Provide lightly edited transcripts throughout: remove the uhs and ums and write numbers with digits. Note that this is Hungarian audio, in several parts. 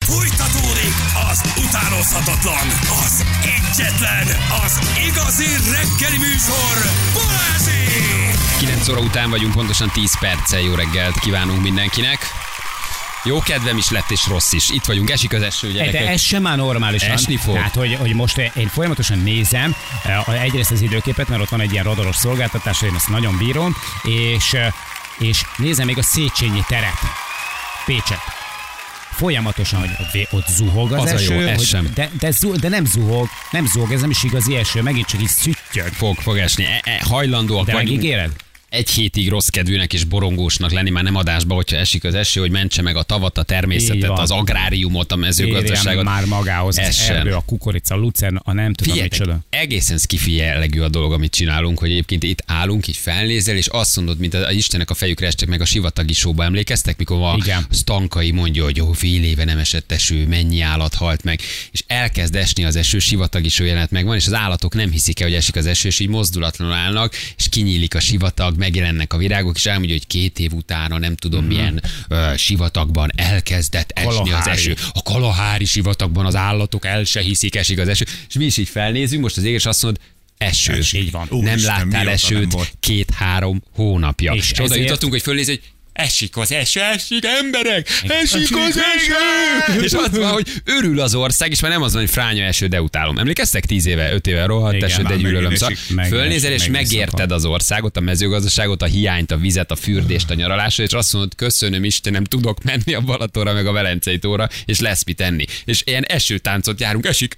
Fújtatódik az utánozhatatlan, az egyetlen, az igazi reggeli műsor, Balázsék! 9 óra után vagyunk, pontosan 10 perccel. Jó reggelt kívánunk mindenkinek. Jó kedvem is lett, és rossz is. Itt vagyunk, esik az eső, gyerekek. De ez sem már normálisan. Esni fog. Tehát, hogy most én folyamatosan nézem egyrészt az időképet, mert ott van egy ilyen radaros szolgáltatás, én ezt nagyon bírom, és nézem még a Széchenyi teret, Pécset. Folyamatosan, hogy ott zuhog az eső, jó, ez sem. De nem zuhog, ez nem is igazi eső, megint csak így szüttyög. Fog esni. Hajlandóak De vagyunk. megígéred? Egy hétig rossz kedvűnek és borongósnak lenni, már nem adásba, hogyha esik az eső, hogy mentse meg a tavat, a természetet, az agráriumot, a mezőgazdaságot. Érjen már magához az erdő, a kukorica, a lucern, a nem tudom micsoda. Egészen skifi jellegű a dolog, amit csinálunk, hogy egyébként itt állunk, így felnézel, és azt mondod, mint az Istennek a fejükre estek meg a sivatagi showba. Emlékeztek, mikor a Stankai mondja, hogy jó, fél éve nem esett eső, mennyi állat halt meg, és elkezd esni az eső, sivatagi show jelenet megvan, és az állatok nem hiszik el, hogy esik az eső, és így mozdulatlanul állnak, és kinyílik a sivatag, megjelennek a virágok, és elmondja, hogy 2 év utána nem tudom milyen sivatagban elkezdett esni az eső. A Kalahári sivatagban az állatok el se hiszik, esik az eső. És mi is így felnézünk most az ég, és azt mondod, eső. Így van. Nem láttál esőt 2-3 hónapja. És oda jutottunk, hogy fölnéz, hogy esik az eső, emberek! Esik az eső! És azt mondja, hogy örül az ország, és már nem az van, hogy fránya eső, de utálom. Emlékeztek 10 éve, 5 éve rohadt eső, de gyűlölöm. Fölnézel, és megérted az országot, a mezőgazdaságot, a hiányt, a vizet, a fürdést, a nyaralásra, és azt mondod, köszönöm Istenem, tudok menni a Balatonra, meg a Velencei tóra, és lesz mit enni. És ilyen esőtáncot járunk, esik.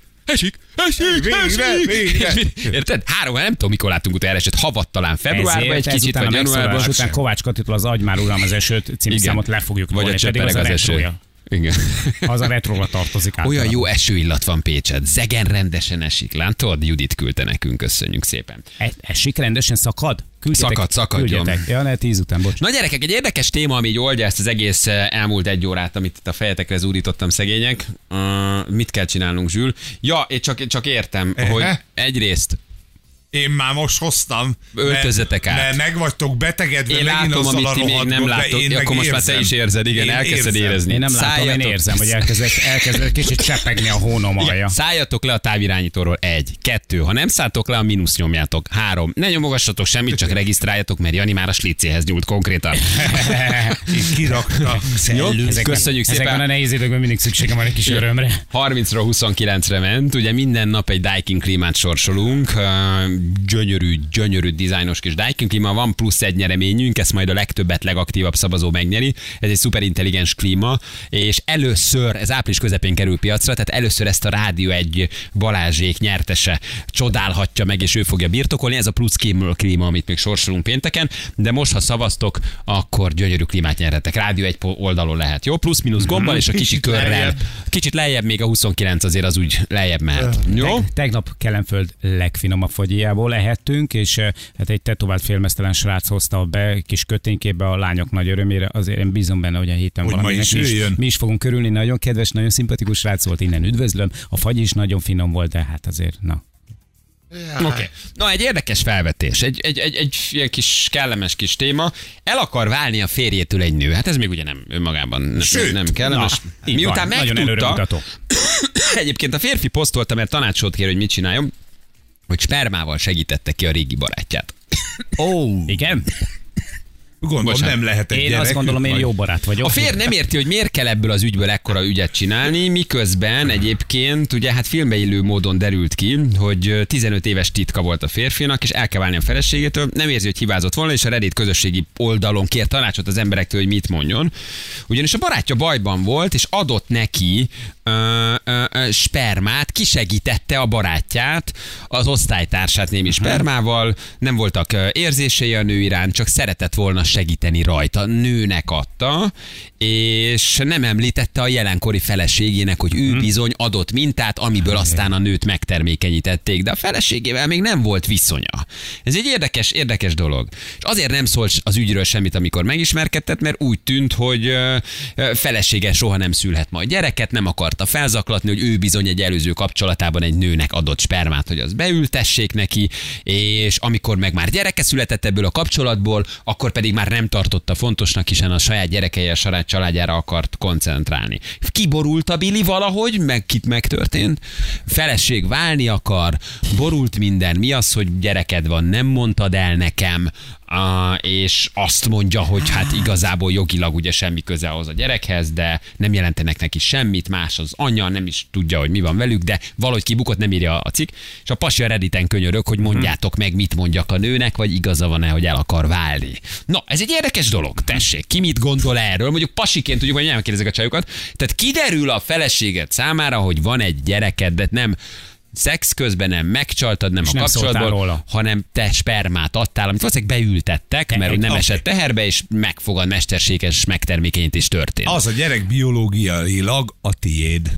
Érted? 3, nem tudom, mikor láttunk utána esőt, havat talán februárban, egy kicsit, vagy januárban. Után Kovács Katitól az Agymár uram az esőt című számot le fogjuk vagy volni, pedig az a retroja. Igen. Az a retrola tartozik át. Olyan jó esőillat van Pécset. Zegen rendesen esik. Látod? Judit küldte nekünk, köszönjük szépen. Esik rendesen, szakad? Szakadjon. Ja, ne 10 után, bocs. Na gyerekek, egy érdekes téma, ami így oldja ezt az egész elmúlt 1 órát, amit itt a fejetekre zúdítottam, szegények. Mit kell csinálnunk, Zsül? Ja, én csak értem, hogy egyrészt én már most hoztam. Öltözzetek át. Mert meg vagytok betegedve. Én látom, amit ti még nem láttok. Akkor most már te is érzed, igen, elkezded érezni. Én nem látom, én érzem, hogy elkezdek kicsit csepegni a hónom alja. Szálljatok le a távirányítóról. 1, 2, ha nem szálltok le, a mínusz nyomjátok. 3, ne nyomogassatok semmit, csak regisztráljatok, mert Jani már a slicéhez nyúlt konkrétan. Kirakta. Köszönjük szépen. Ezekben a nehéz időkben mindig szükségem van egy kis örömre. 30-ról 29-re ment, ugye minden nap egy Daikin klímát sorsolunk. Gyönyörű dizájnos kis Daikin klíma, van plusz 1 nyereményünk, ezt majd a legtöbbet, legaktívabb szavazó megnyeri. Ez egy szuperintelligens klíma, és először, ez április közepén kerül piacra, tehát először ezt a Rádió 1 Balázsék nyertese csodálhatja meg, és ő fogja birtokolni. Ez a plusz klíma, amit még sorsolunk pénteken, de most, ha szavaztok, akkor gyönyörű klímát nyerhetek. Rádió 1 oldalon lehet, jó? Plusz-minusz gombbal, és a kicsi körrel. Kicsit lejjebb, még a 29 azért az úgy lejjebb mehet. Jó? Tegnap Kelenföld legfinomabb fagyjából ehettünk, és hát egy tetovált félmeztelen srác hozta be kis köténykébe a lányok nagy örömére. Azért én bízom benne, hogy a héten valami mi is fogunk körülni. Nagyon kedves, nagyon szimpatikus srác volt, innen üdvözlöm. A fagy is nagyon finom volt, de hát azért, na. Oké. Na, egy érdekes felvetés, egy ilyen kis kellemes kis téma. El akar válni a férjétől egy nő. Hát ez még ugye nem önmagában nem kellemes. Miután megtudta, egyébként a férfi posztolta, mert tanácsot kér, hogy mit csináljon, hogy spermával segítette ki a régi barátját. Igen? Gondolom, nem lehet egy Én gyerek, azt gondolom, én jó barát vagyok. A férj nem érti, hogy miért kell ebből az ügyből ekkora ügyet csinálni, miközben egyébként ugye hát filmbe illő módon derült ki, hogy 15 éves titka volt a férfinak, és el kell válni a feleségétől, nem érzi, hogy hibázott volna, és a Reddit közösségi oldalon kér tanácsot az emberektől, hogy mit mondjon. Ugyanis a barátja bajban volt, és adott neki spermát, kisegítette a barátját, az osztálytársát némi spermával, nem voltak érzései a nő iránt, csak szeretett volna segíteni rajta. Nőnek adta, és nem említette a jelenkori feleségének, hogy ő bizony adott mintát, amiből aztán a nőt megtermékenyítették, de a feleségével még nem volt viszonya. Ez egy érdekes dolog. És azért nem szólt az ügyről semmit, amikor megismerkedett, mert úgy tűnt, hogy felesége soha nem szülhet majd gyereket, nem akarta felzaklatni, hogy ő bizony egy előző kapcsolatában egy nőnek adott spermát, hogy az beültessék neki, és amikor meg már gyereke született ebből a kapcsolatból, akkor pedig már már nem tartotta fontosnak, hiszen a saját gyerekei, a saját családjára akart koncentrálni. Kiborult a Billy valahogy, megtörtént. Feleség válni akar, borult minden. Mi az, hogy gyereked van, nem mondtad el nekem, és azt mondja, hogy hát igazából jogilag ugye semmi köze ahhoz a gyerekhez, de nem jelentenek neki semmit, más az anya, nem is tudja, hogy mi van velük, de valahogy kibukott, nem írja a cikk, és a pasi a Redditen könyörög, hogy mondjátok meg, mit mondjak a nőnek, vagy igaza van-e, hogy el akar válni. Na, ez egy érdekes dolog, tessék, ki mit gondol erről? Mondjuk pasiként tudjuk, hogy nem kérdezik a csajokat. Tehát kiderül a feleséged számára, hogy van egy gyereked, de nem szex közben nem megcsaltad, nem és a kapcsolatból, hanem te spermát adtál, amit valószínűleg beültettek, mert nem esett teherbe, és megfogad mesterséges megtermékenyítés történt. Az a gyerek biológiailag a tiéd.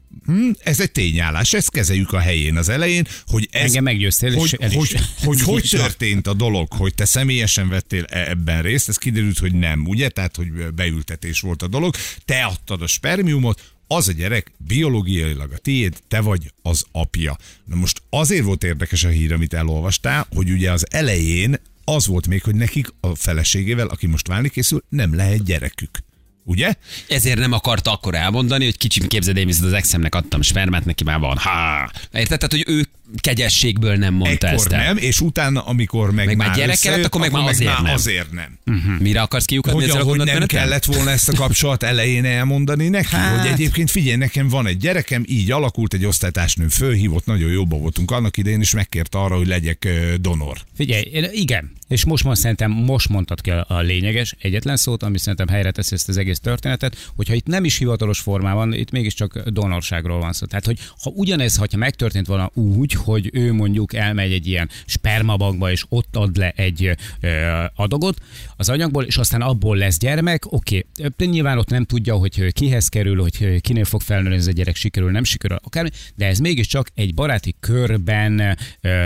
Ez egy tényállás, ezt kezeljük a helyén az elején, hogy ez... Engem meggyőztél, hogy történt a dolog, hogy te személyesen vettél ebben részt, ez kiderült, hogy nem, ugye? Tehát, hogy beültetés volt a dolog, te adtad a spermiumot, az a gyerek biológiailag a tiéd, te vagy az apja. Na most azért volt érdekes a hír, amit elolvastál, hogy ugye az elején az volt még, hogy nekik a feleségével, aki most válni készül, nem lehet gyerekük. Ugye? Ezért nem akarta akkor elmondani, hogy kicsim képzeld, én viszont az exemnek adtam spermát, neki már van. Érted? Tehát, hogy ő kegyességből nem mondta ekkor ezt el. nem, és utána, amikor meg már gyereke lett, akkor meg már azért nem. Mire akarsz kiukadni ezzel a hogy nem gondolatmenetem? kellett volna ezt a kapcsolat elején elmondani neki, hogy egyébként figyelj, nekem van egy gyerekem, így alakult, egy osztálytársnőm fölhívott, nagyon jóba voltunk annak idején, és megkérte arra, hogy legyek donor. Figyelj, igen, és szerintem most mondtad ki a lényeges egyetlen szót, ami szerintem helyre teszi ezt az egész történetet, hogyha itt nem is hivatalos formában, itt mégiscsak donorságról van szó. Tehát, hogy ha ugyanez, ha megtörtént volna úgy, hogy ő mondjuk elmegy egy ilyen spermabankba, és ott ad le egy adagot az anyagból, és aztán abból lesz gyermek, oké. Nyilván ott nem tudja, hogy kihez kerül, hogy kinél fog felnőni ez a gyerek, sikerül, nem sikerül, akármi, de ez mégiscsak egy baráti körben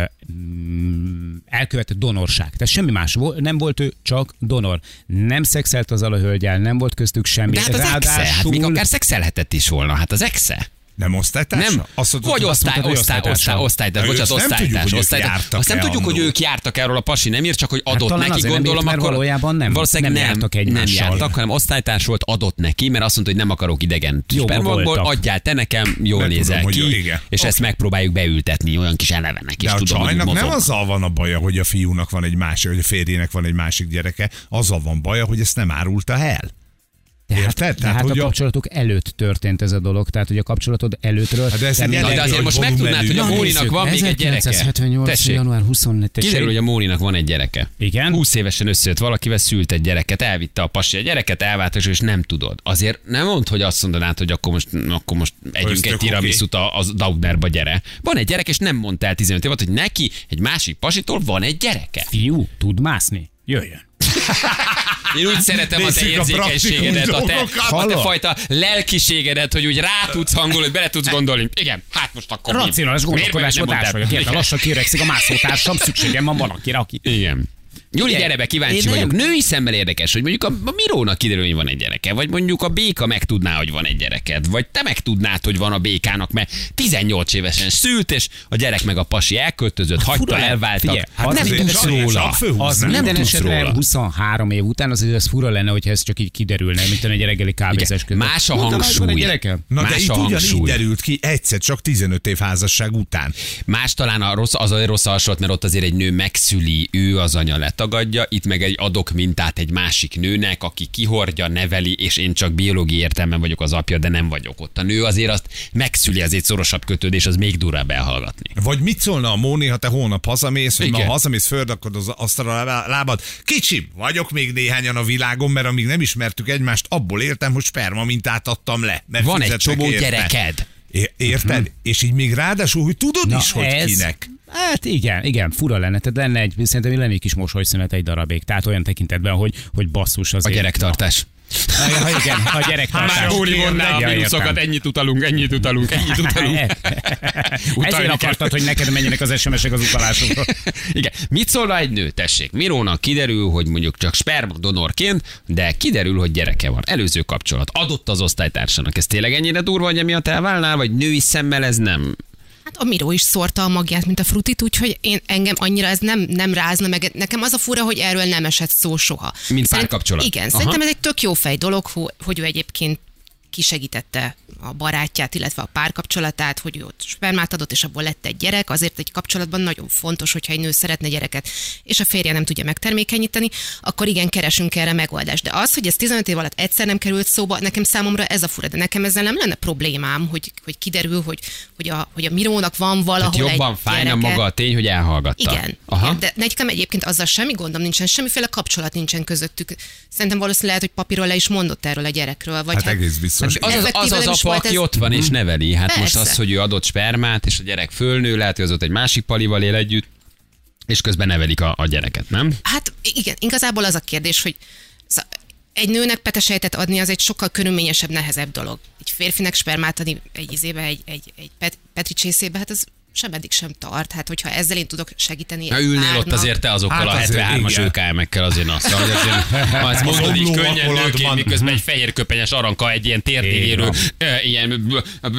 elkövetett donorság. Tehát semmi más nem volt, ő csak donor. Nem szexelt azzal a hölgyel, nem volt köztük semmi. De hát az exe, hát még akár szexelhetett is volna, hát az exe. Nem osztálytársa? Nem. Vagy osztálytárs. Azt nem tudjuk, hogy ők jártak erről, a pasi nem ír, csak hogy adott neki, gondolom, akkor valójában nem jártak egymással. Nem jártak, hanem osztálytárs volt, adott neki, mert azt mondta, hogy nem akarok idegen spermokból, adjál te nekem, jól nézel ki, és ezt megpróbáljuk beültetni, olyan kis elevenek. De a csajnak nem azzal van a baja, hogy a fiúnak van egy másik, hogy a férjének van egy másik gyereke, azzal van baja, hogy ezt nem árulta el. Tehát a kapcsolatok előtt történt ez a dolog, tehát hogy a kapcsolatod előttről... De azért most megtudnád, hogy a Móninak van még egy gyereke. 1978. január 24. Kiderül, hogy a Móninak van egy gyereke. Igen? 20 évesen összejött valakivel, szült egy gyereket, elvitte a pasi a gyereket, elvált, és nem tudod. Azért nem mondd, hogy azt mondanád, hogy akkor most együnk egy tiramisút a Daubnerba, gyere. Van egy gyerek, és nem mondtál 15 évet, hogy neki egy másik pasitól van egy gyereke. Fiú, tud mászni? Jöjjön. Én úgy szeretem a te érzékenységedet, a te fajta lelkiségedet, hogy úgy rá tudsz hangolni, hogy bele tudsz gondolni. Igen, hát most akkor racionális gondolkodáskodás vagyok. Érted, lassan kiöregszik a mászótársam, szükségem van valakire, aki... Igen. Júli, gyere be, kíváncsi vagyok. Női szemmel érdekes, hogy mondjuk a Mirónak kiderül, hogy van egy gyereke, vagy mondjuk a béka megtudná, hogy van egy gyereked, vagy te megtudnád, hogy van a békának, mert 18 évesen szült, és a gyerek meg a pasi elköltözött, hagyta, elváltak. Hát nem tudsz róla. Az minden esetre 23 év után azért ez fura lenne, hogyha ez csak így kiderülne, mint egy reggeli kávézás közben. Más a hangsúly. Na de itt ugyanígy derült ki egyszer csak 15 év házasság után. Más talán az a rossz hasonlat, mert ott azért egy nő megszüli, ő az anya letagadja, itt meg egy adok mintát egy másik nőnek, aki kihordja, neveli, és én csak biológiai értelemben vagyok az apja, de nem vagyok ott. A nő azért azt megszüli, azért szorosabb kötődés, az még durvább elhallgatni. Vagy mit szólna a Móni, ha te hónap hazamész, hogy ma hazamész, földakod az asztalra a lábad. Kicsim, vagyok még néhányan a világon, mert amíg nem ismertük egymást, abból értem, hogy sperma mintát adtam le. Mert van egy csomó gyereked. Érted? És így még ráadásul, hogy tudod is, hogy kinek. Hát igen, fura lenne. Tehát lenne szerintem lenne egy kis mosolyszünet egy darabig. Tehát olyan tekintetben, hogy basszus azért. A gyerektartás. Igen, a gyerektartás. Már Móni vonná a mínuszokat, ennyit utalunk. Ezért akartad, hogy neked menjenek az SMS-ek az utalásokról. Igen. Mit szólna egy nő? Tessék, Mirónak kiderül, hogy mondjuk csak sperma donorként, de kiderül, hogy gyereke van. Előző kapcsolat. Adott az osztálytársának. Ez tényleg ennyire durva, hogy emiatt elválnál, vagy női szemmel ez nem? Hát a Miró is szórta a magját, mint a frutit, úgyhogy engem annyira ez nem rázna meg. Nekem az a fura, hogy erről nem esett szó soha. Mint párkapcsolat. Igen, szerintem ez egy tök jó fej dolog, hogy ő egyébként kisegítette a barátját, illetve a párkapcsolatát, hogy ő ott spermát adott, és abból lett egy gyerek. Azért egy kapcsolatban nagyon fontos, hogyha egy nő szeretne gyereket, és a férje nem tudja megtermékenyíteni, akkor igen, keresünk erre megoldást. De az, hogy ez 15 év alatt egyszer nem került szóba, nekem számomra ez a fura, de nekem ezzel nem lenne problémám, hogy kiderül, hogy a Mirónak van valahol tehát jobban egy fájna gyereke. maga a tény, hogy elhallgatta. Igen, de nekem egyébként azzal semmi gondom nincsen, semmiféle kapcsolat nincsen közöttük. Szerintem valószínűleg lehet, hogy papíron le is mondott erről a gyerekről. Vagy Hát egész biztos. Az apa, aki ott van és neveli. Hát Persze. most az, hogy ő adott spermát, és a gyerek fölnő, lehet, hogy az ott egy másik palival él együtt, és közben nevelik a gyereket, nem? Hát igen, igazából az a kérdés, hogy egy nőnek petesejtet adni az egy sokkal körülményesebb, nehezebb dolog. Egy férfinek spermát adni egy izébe, egy petri csészébe, hát az sem eddig sem tart. Hát hogyha ezzel én tudok segíteni. Na, ülnél ott azért te azokkal Hát a azért 73-as igen. ÖKM-ekkel azért azt, hogy azt mondod így olló könnyen alatt nőként, van. miközben egy fehér köpenyes aranka egy ilyen térdérő, ilyen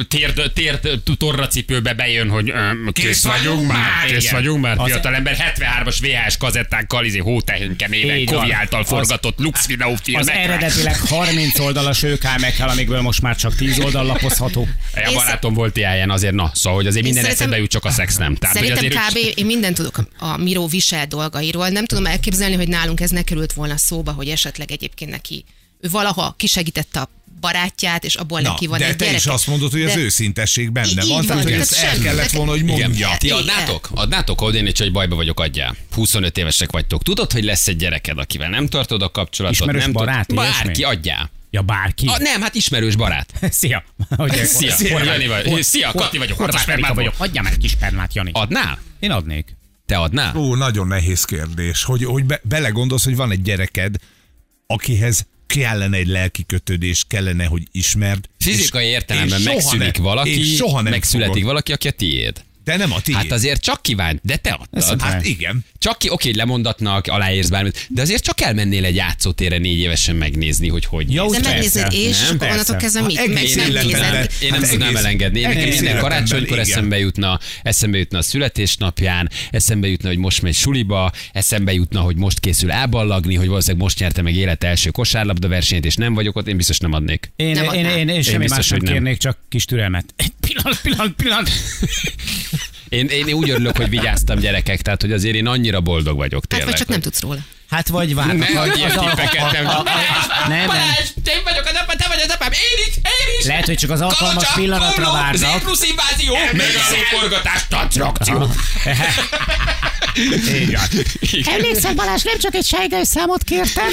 térd torracipőbe bejön, hogy kész vagyunk már, fiatalember 73-as VHS kazettákkal, hótehényke néven, Így van. Kovi által forgatott Lux videófilmek. Az eredetileg 30 oldalas ÖKM-ekkel, amikből most már csak 10 oldal lapozható. A barátom volt ilyen azért, szóval, hogy azért minden eszembe jut, csak a szex nem. Tehát, hogy Szerintem azért kb. Én mindent tudok a Miró visel dolgairól. Nem tudom elképzelni, hogy nálunk ez ne került volna szóba, hogy esetleg egyébként neki ő valaha kisegítette a barátját, és abból neki van de egy te gyereke. is azt mondod, hogy az őszintesség benne Így van, van, tehát hogy tehát ezt el semmi. kellett volna, hogy mondja. Igen. Ti adnátok, hogy én egy bajba vagyok, adjál. 25 évesek vagytok. Tudod, hogy lesz egy gyereked, akivel nem tartod a kapcsolatot. Ismerős nem barát, bárki, ilyesmi? adjál. Ja, bárki. Nem, hát ismerős barát. Szia. Szia, Jani vagy. Szia, Kati vagyok. Horváth Erika vagyok. Adjál már egy kis spermát, Jani. Adnál? Én adnék. Te adnál? Nagyon nehéz kérdés, hogy belegondolsz, hogy van egy gyereked, akihez kellene egy lelki kötődés, kellene, hogy ismerd. Fizikai értelemben és soha megszűnik nem- valaki, és soha nem megszületik fogod. valaki, aki a tiéd. De nem a tiéd. Hát azért csak kívánt, de te adtad. Hát igen. Csak oké, lemondatnak, aláírsz bármit, de azért csak elmennél egy játszótérre 4 évesen megnézni, hogy Jó, De persze. megnézed, és Nem, akkor onnantól kezdve mit? egész életben Megnézed. Én nem tudnám egész- elengedni. Nekem egész minden életemben, karácsonykor igen. eszembe jutna a születésnapján, eszembe jutna, hogy most megy suliba, eszembe jutna, hogy most készül elballagni, hogy valószínűleg most nyerte meg élet első kosárlabda versenyt, és nem vagyok ott, én biztos nem adnék. Én Nem adnám. semmi biztos, más nem hogy nem. kérnék, csak kis türelmet. Egy pillanat. Én úgy örülök, hogy vigyáztam gyerekek, tehát hogy azért én annyira boldog vagyok. Hát Tényleg, vagy csak hogy- nem tudsz róla. Hát vagy várnak. Ne adj ilyen tippeket, nem. Nem. Balázs, én vagyok az apa, te vagy az apám, én is. Lehet, hogy csak az alkalmas pillanatra várnak. Z plusz invázió, megalóforgatás, tacrakció. Így van. Emlékszel, Balázs, nem csak egy sejgely számot kértem.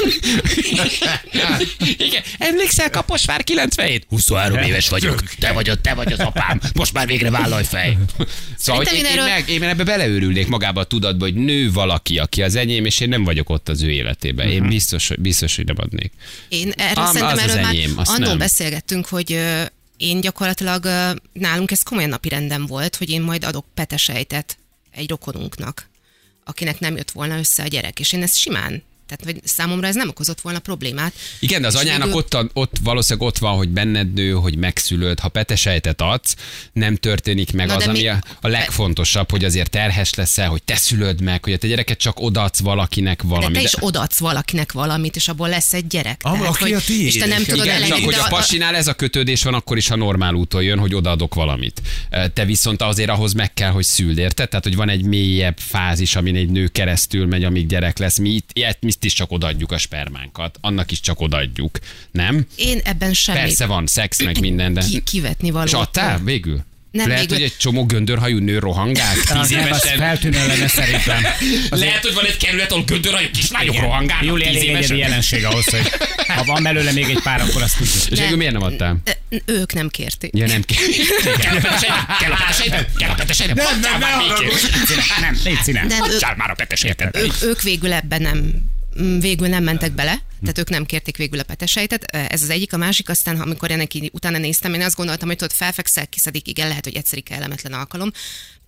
Igen, emlékszel Kaposvár 97? 23 éves vagyok, te vagy az apám, most már végre vállalj fej. Szóval, hogy Szerintem én ebbe beleőrülnék magába a tudatba, hogy nő valaki, aki az enyém, és én nem vagyok ott az ő életében. Én biztos, hogy nem adnék. Én erről Az szerintem az erről már enyém, azt annól nem. beszélgettünk, hogy én gyakorlatilag nálunk ez komolyan napirenden volt, hogy én majd adok petesejtet egy rokonunknak, akinek nem jött volna össze a gyerek. És én ezt simán, tehát hogy számomra ez nem okozott volna problémát. Igen, de az És anyának végül- ott valószínűleg ott van, hogy benned nő, hogy megszülöd. Ha petesejtet adsz, nem történik meg Na, az, de ami mi- a legfontosabb, hogy azért terhes leszel, hogy te szülöd meg, hogy a te gyereket csak odaadsz valakinek De valamit. te is odaadsz valakinek valamit, és abból lesz egy gyerek. Aki hogy, a tiéd. és te nem tudod Igen, csak elengedni. hogy de a pasinál ez a kötődés van, akkor is, ha normál úton jön, hogy odaadok valamit. Te viszont azért ahhoz meg kell, hogy szüld, érted? Tehát, hogy van egy mélyebb fázis, amin egy nő keresztül megy, amíg gyerek lesz. Mi itt is csak odaadjuk a spermánkat. Annak is csak odaadjuk. Nem? Én ebben semmi. Persze van szex, meg minden, de... Kivetni való. És adtál végül? Nem, Lehet, végül- hogy egy csomó göndörhajú nő rohangál 10 Nem, az évesen. feltűnő lenne szerintem. Lehet, hogy van egy kerület, ahol göndörhajú kislányok rohangálnak Júli 10 elég egyedi évesen. jelenség ahhoz, hogy ha van belőle még egy pár, akkor azt tudjuk. És végül miért nem adtál? Ők nem kérték. Ja, nem kell. Kell a petesejtem. Nem, légy színe. De Adjál már a petesejtet. ők végül ebben végül nem mentek bele, tehát ők nem kérték végül a petesejtet. Ez az egyik, a másik, aztán amikor ennek így utána néztem, én azt gondoltam, hogy tudod, felfekszel, kiszedik, igen, lehet, hogy egyszerű kellemetlen alkalom.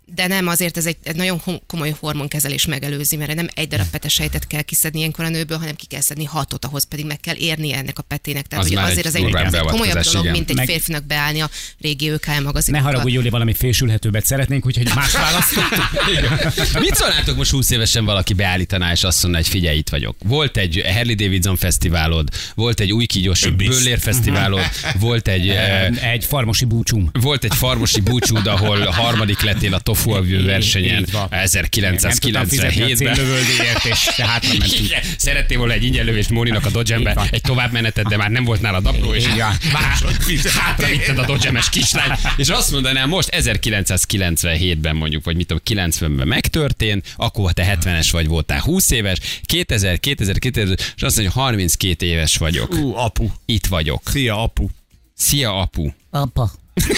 De nem, azért ez egy nagyon komoly hormonkezelés megelőzi, mert nem egy darab petesejtet kell kiszedni ilyenkor a nőből, hanem ki kell szedni 6-ot, ahhoz pedig meg kell érnie ennek a petének. Tehát Az hogy azért az egy komolyabb dolog, igen. mint egy férfinak beállni a régi ÖKL magazinokba. Ne haragudj, Júli, valami fésülhetőbbet szeretnénk, úgyhogy más választottuk. Mit szólnátok, most 20 évesen valaki beállítaná, és azt mondja, hogy figyelj, itt vagyok. Volt egy Harley Davidson fesztiválod, volt egy új kígyós Böllér fesztiválod, volt egy farmosi búcsunk. Volt egy farmosi búcsúd, ahol harmadik lettél a Tofu Alvő versenyen 1997-ben. Szerettél volna egy ingyenlövést Móninak a Dodge-be, egy továbbmenetet, de már nem volt nálad apró, és hátra vitted a Dodge-es kislány, és azt mondanám most 1997-ben mondjuk, vagy mit tudom, 90-ben megtörtént, akkor te 70-es vagy, voltál 20 éves, 2000, és azt mondja, hogy 32 éves vagyok. Apu. Itt vagyok. Szia, apu. Szia, apu. Apa.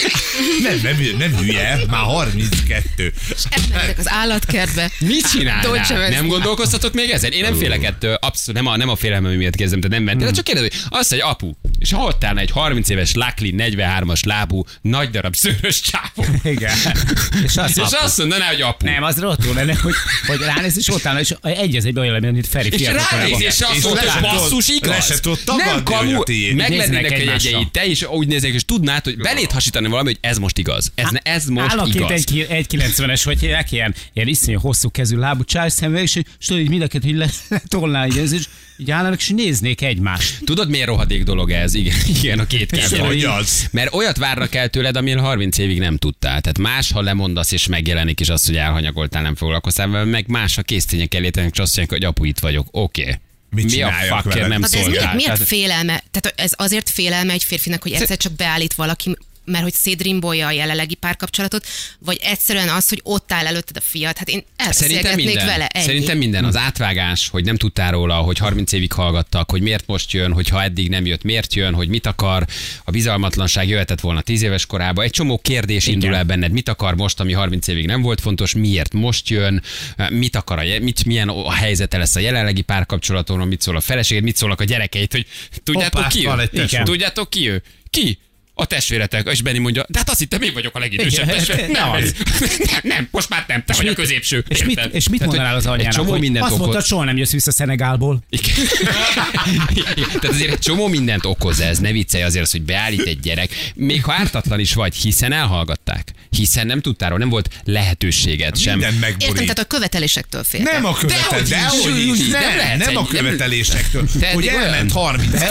Nem hülye, már 32. És elmentek az állatkertbe. Mit csinálnál? Nem gondolkoztatok még ezen? Én nem félek ettől, abszolút nem a félelmem miatt kezdem, tehát nem mentél, de csak kérdezem, hogy azt, hogy apu, és ha ott állna egy 30 éves Lakli 43-as lábú, nagy darab szőrös csávó. Igen. És azt mondaná, hogy apu. Nem, az rosszul lenne, hogy ránéz, és ott állna, és egy az egyben olyan, mint Feri és ránéz, és azt mondta, hogy basszus, igaz? Nem kamu, meglennének a jegyeit, te is úgy nézek, és tudnád, hogy beléd hasítani valami, hogy ez most igaz. Ez most igaz. Egy 90-es, vagy ilyen iszonyú hosszú kezű lábú csájszemvel, és tudod, így mindenket, hogy letolnál, és így állnak, és néznék egymást. Tudod, miért rohadék dolog ez? Igen, a két kezdő. Mert olyat várnak el tőled, amilyen 30 évig nem tudtál. Tehát más, ha lemondasz, és megjelenik is az, hogy elhanyagoltál, nem foglalkoztál, meg más, ha késztények elétenek, és azt mondják, hogy apu, itt vagyok. Oké. Mi a fucker nem szóltál? Miért félelme? Tehát ez azért félelme egy férfinak, hogy egyszer csak beállít valaki, mert hogy szétdrimbolja a jelenlegi párkapcsolatot, vagy egyszerűen az, hogy ott áll előtted a fiat. Hát én elbeszélgetnék vele. Ennyi. Szerintem minden. Az átvágás, hogy nem tudtál róla, hogy 30 évig hallgattak, hogy miért most jön, hogyha eddig nem jött, miért jön, hogy mit akar. A bizalmatlanság jöhetett volna 10 éves korában. Egy csomó kérdés indul el benned. Mit akar most, ami 30 évig nem volt fontos, miért most jön, mit akar, milyen a helyzete lesz a jelenlegi párkapcsolaton, mit szól a feleséged, mit szólnak a gyerekeit, hogy tudjátok ki ő? Tudjátok ki ő? Ki? A testvéretek, és Benni mondja, de hát azt hittem, én vagyok a legidősebb testvér. Nem, most már nem, te vagy a középső. És mit mondanál az anyjának, hogy azt mondtad, soha nem jössz vissza Szenegálból? Tehát azért egy csomó mindent okoz ez, ne viccelj azért az, hogy beállít egy gyerek, még ha ártatlan is vagy, hiszen elhallgatták. Hiszen nem tudtál, nem volt lehetőséged sem. Értem, tehát a követelésektől féltek. Nem a követelésektől. Nem a követelésektől. Hogy elment 30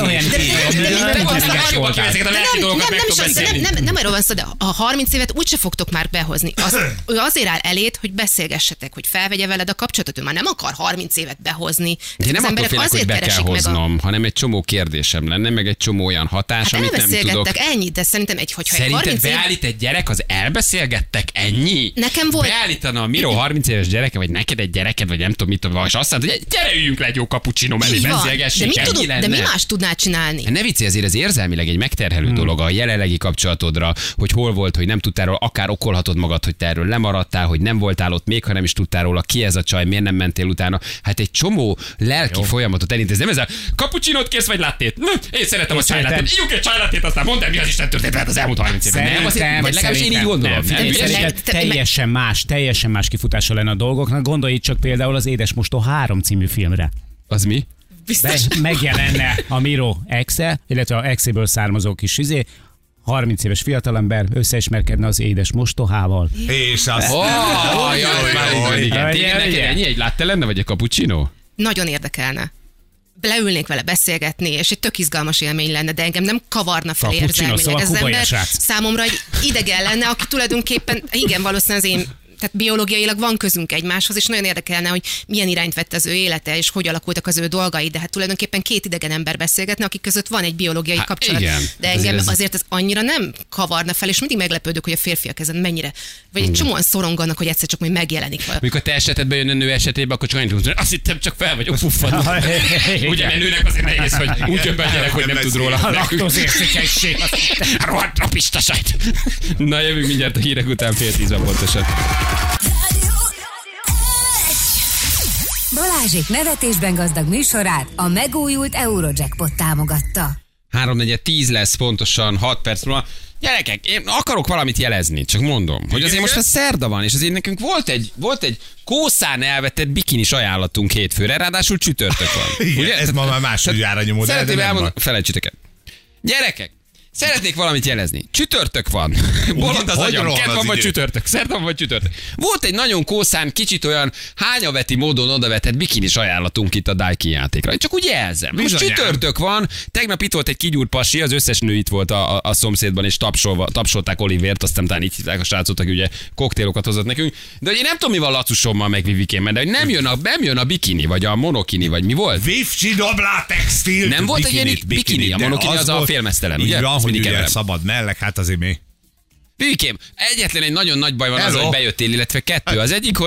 Nem erről van szó, de a 30 évet úgyse fogtok már behozni. Ő azért áll eléd, hogy beszélgessetek, hogy felvegye veled a kapcsolatot. Ő már nem akar 30 évet behozni. De nem attól félek, hogy be kell hoznom, hanem egy csomó kérdésem lenne, meg egy csomó olyan hatás, amit nem tudok. Ennyi, de szerintem hogyha szerinted beállít egy gyerek, az elbeszélgettek ennyi? Nekem volt. Beállítana a Miro 30 éves gyereke, vagy neked egy gyereked, vagy nem tudom mit, és azt mondod, hogy gyere üljünk le egy jó cappuccino mellé, beszélgessünk. De mi más tudnál csinálni? Ne viccelj, azért ez érzelmileg egy megterhelő dolog a jelenlegi kapcsolatodra, hogy hol volt, hogy nem tudtál róla, akár okolhatod magad, hogy te erről lemaradtál, hogy nem voltál ott, még ha nem is tudtál róla, ki ez a csaj, miért nem mentél utána. Hát egy csomó lelki folyamatot elintéz. Nem ez a cappuccinót kérsz, vagy lattét? Én szeretem a csajlattét. Ígyunk egy csajlattét, aztán mondd el, mi az Isten történt veled az elmúlt 30 évben. Nem, azért, vagy legalábbis én így gondolom. Teljesen más kifutása lenne a dolgoknak. Gondolj csak például az Édes Mostó 3 című filmre. Az mi? Megjelenne a Miro exe, illetve a exéből származó kis 30 éves fiatalember összeismerkedne az Édes Mostohával. És az... Neked ennyi egy latte lenne, vagy egy cappuccino? Nagyon érdekelne. Leülnék vele beszélgetni, és egy tök izgalmas élmény lenne, de engem nem kavarna fel érzelmileg. Szóval ez ember számomra egy idegen lenne, aki tulajdonképpen, igen, valószínűleg az én, tehát biológiailag van közünk egymáshoz, és nagyon érdekelne, hogy milyen irányt vett az ő élete, és hogy alakultak az ő dolgai, de hát tulajdonképpen két idegen ember beszélgetne, akik között van egy biológiai kapcsolat. Igen. De engem azért ez annyira nem kavarna fel, és mindig meglepődök, hogy a férfiak ezen mennyire, vagy egy csomóan szoronganak, hogy egyszer csak majd megjelenik. Mikor te esetedben jön a nő esetében, akkor csak annyit azt hittem, csak fel vagyok puffadva. Ugye, mert nőnek azért nehéz, hogy úgy jön be a gyerek, hogy nem tud róla. A laktózérzékenység. Rohadt rapista sajt. Na, jövünk mindjárt a hírek után 9:10 pontosan. Balázsék nevetésben gazdag műsorát a megújult Eurojackpot támogatta. 3:10 lesz pontosan 6 perc múlva. Gyerekek, én akarok valamit jelezni, csak mondom, hogy azért most a szerda van, és azért nekünk volt egy kószán elvetett bikinis ajánlatunk hétfőre, ráadásul csütörtök van. Igen, ugye? ez ma már másodjára nyomod el, de nem van. Felejtsétek el. Gyerekek, szeretnék valamit jelezni. Csütörtök van. Bolond az agyam. Kedd van vagy csütörtök. Szerda van vagy csütörtök. Volt egy nagyon kószán, kicsit olyan hányaveti módon odavetett bikinis ajánlatunk itt a Daikin játékra. Csak úgy jelzem. Most csütörtök van. Tegnap itt volt egy kigyúrt pasi, az összes nő itt volt a szomszédban, és tapsolták Olivért, aztán talán így hívták a srácot, aki ugye koktélokat hozott nekünk. De ugye nem tudom, mi van Lacusommal, meg Vivikémmel, de hogy nem jön a bikini, vagy a monokini, vagy mi volt? Vivcsi doblá textil. Nem volt egy ilyen bikini, a monokini az a félmeztelen, ugye? Hogy ugye szabad mellek, hát azért mi. Vikém, egyetlen egy nagyon nagy baj van az, hogy bejöttél, illetve kettő. Az egyik,